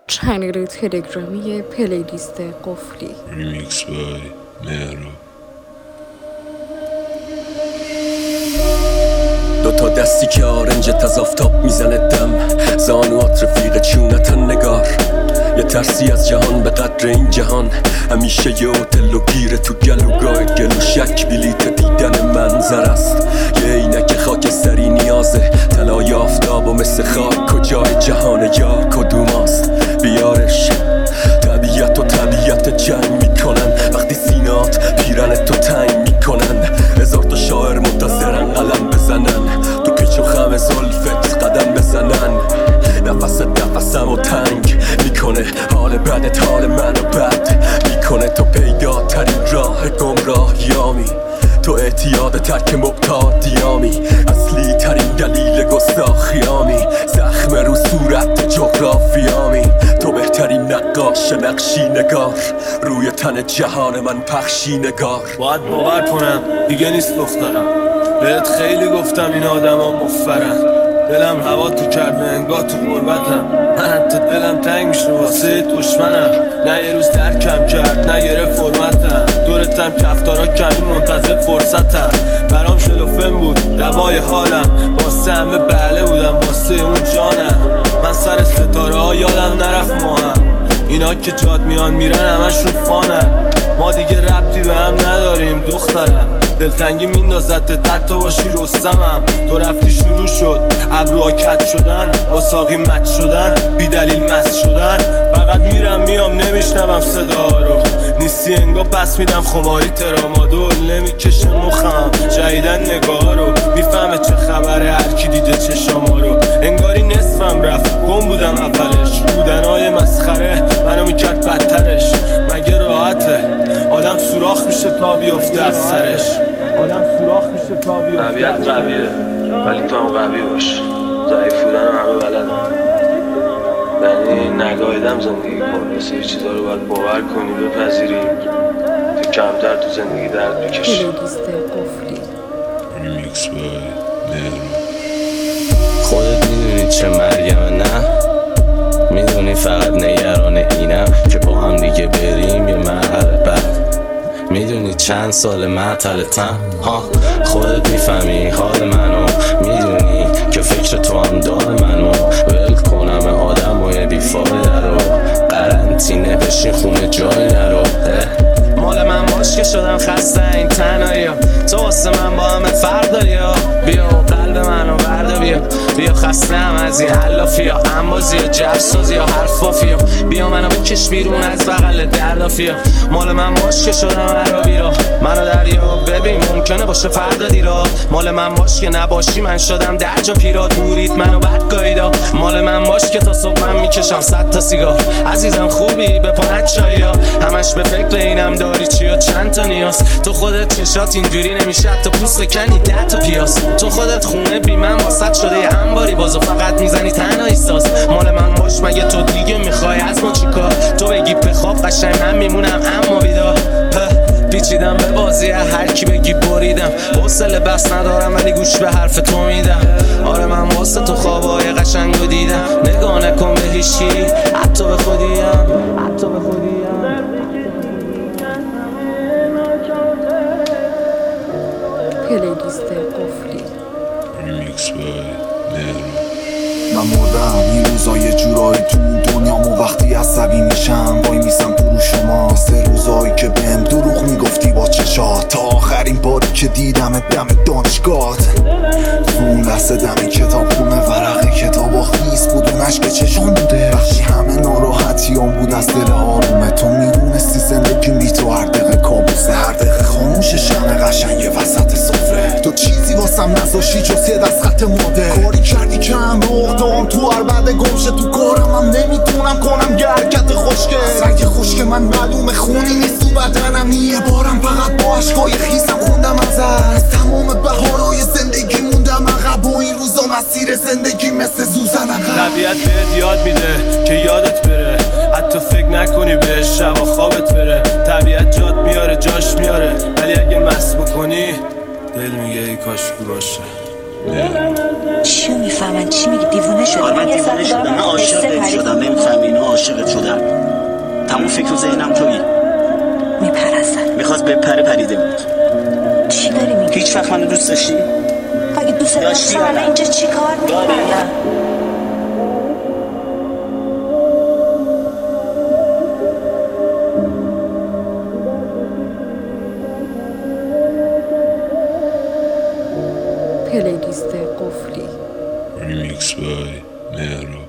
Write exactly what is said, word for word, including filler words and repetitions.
چنل تلگرامی پلیلیست قفلی ریمیکس بای مهراب. دوتا دستی که آرنجت از آفتاب میزنه دم، زانوات رفیق چونتن نگار. یه ترسی از جهان به قدر این جهان، همیشه یه هتل و گیره تو گلوگاه گل و شک بلیت دیدن منظر است. یه عینک خاکستری نیازه، طلای آفتاب و مثل خاک کجای جهان یار کدوماست؟ بیارش. طبیعت و طبیعت جنگ میکنن وقتی سینات پیرن تو تنگ میکنن. هزار تا شاعر منتظرن قلم بزنن، تو پیچ و خم زلفت قدم بزنن. نفست نفسم و تنگ میکنه، حال بدت حال منو بد میکنه. تو پیدا ترین راه گمراهیامی، تو اعتیاد ترک مبتادیامی، اصلی ترین دلیل گستاخیامی، زخم رو صورت جغرافیامی. تو بهترین نقاش نقشی نگار، روی تن جهان من پخشی نگار. باید باور کنم دیگه نیست دخترم، بهت خیلی گفتم این آدم ها مفرن. دلم هوا تو کرد انگاه تو غربتم، من حتی دلم تنگ میشه واسه دشمنم. نه یه روز درکم کرد نه یه فرمتم، دورتم کفتارا کمی منتظر فرصتم. برام شلوفن بود دوای حالم، واسه همه بله بودم واسه اون جانم. من سر ستاره ها یادم نرفت ما هم، اینا که جاد میان میرن همشون فانن. ما دیگه ربطی به هم نداریم دخترم، دلتنگی میندازد حتی باشی رستمم. تو رفتی شروع شد ابروها کج شدن، با ساقی مچ شدن، بی دلیل مست شدن. فقط میرم میام نمیشنوم صدا رو، نیستی انگا پس میدم خماری ترامادول. نمیکشه مخم جدیدن نگاه رو، میفهمه چه خبره هرکی دیده چشاما رو. انگاری نصفم رفت گم بودم اولش، بودنهای مسخره منو میکرد بدترش. مگه راحته آدم سوراخ میشه تا بیفته از سرش، آدم سوراخ میشه تا بیفته. طبیعت قویه ولی تو هم قوی باش، ضعیف بودن همه بلدن. یعنی نگاهیدم زندگی کن، مثل یه چیزا رو باید باور کنی بپذیری تو کمتر تو زندگی درد بکشی. پلیلیست قفلی ریمیکس بای مهراب. خودت میدونی چه مریم نه، میدونی فقط نگران اینم که با هم دیگه بریم یه مرحله بعد. میدونی چند سال معطلتم ها، خودت میفهمی حال منو، میدونی که فکر تو هم دار منو. ول کنم آدم و یه بیفایده رو، قرنطینه بشین خونه جای نرو. مال من باش که شدم خسته این تنهایی، تو واسه من با همه فرق داری. بیا و قلب منو برده بیا، بیا خسته هم از این حلافی ها، انبازی ها جفسازی ها حرفافی ها. بیا منو بکش بیرون از بغل دردافی ها. مال من باش که شدم عربی را، منو دریا ببین ممکنه باشه فرق دیرا. مال من باش که نباشی من شدم در جا پیرا، دورید منو بد گاییدا. مال من باش که تا صبح من میکشم صد تا سیگار. عزیزم خوبی به پانت چایی ها، همش به فکر اینم داری چی و چند تا نیاز. تو خودت چشات اینجوری نمیشه تو پوست کنی ده تا پیاز. تو خودت خونه بی من واسط شده یه انباری، بازو فقط میزنی تنهایی ساز. مال من باش مگه تو دیگه میخوای از ما چیکار؟ تو بگی بخواب قشنگ من میمونم اما بیدار. پیچیدم به بازی هر کی بگی بریدم، حوصله بس ندارم ولی گوش به حرف تو میدم. آره من واسه تو خوابای قشنگو دیدم، نگاه نکن به هیچی حتی به خودیم، حتی به خودیم. پلیلیست قفلی ریمیکس بای مهراب. من مردم این روزا یه جورایی تو این دنیامو، وقتی عصبی میشم وای میسم تو رو شما. مثل روزایی که بهم دروغ میگفتی با چشات، تا آخرین باری که دیدم دم دانشگاه. تو اون لحظه دم کتاب خونه ورق کتابا خیس بود، اون عشق چشام بوده. وقتی همه ناراحتیام بود از دل آرومه، تو میدونستی زندگی بی تو هر دقیقه کابوسه. هر دقیقه خاموش شمع قشنگ وسط سفره، تو چیزی واسم نذاشتی جز یه دست خط ماده. کاری کردی که هم روغدام تو هر بعد گمشه تو کارم، هم نمیتونم کنم یه حرکت خوشگه. رنگ خوشگه من معلومه خونی نیست تو بدنم، یه بارم فقط با عشقای خیسم خوندم ازت. تمام بهارای زندگی موندم عقب و این روزا مسیر زندگی مثل سوزن عقب. طبیعت بهت یاد میده که یادت بره، حتی فکر نکنی بهش شب و خوابت بره. طبیعت جات میاره جاش میاره، ولی اگه مست بکنی دل میگه ای کاش که باشه. چیو میفهم نمیفهمن چی میگی، دیوونه شدی؟ آره من دیوونه شدم، من عاشقت شدم، نمیفهمی اینا عاشقت شدم. تموم فکر و ذهنم تویی. میپرستن. میخواست بپره پریده بود. چی داری میگی؟ هیچ وقت منو دوست داشتی؟ اگه دوست داشتم الان اینجا چی کار میکردم؟ پلیلیست قفلی. Remix by Mehro.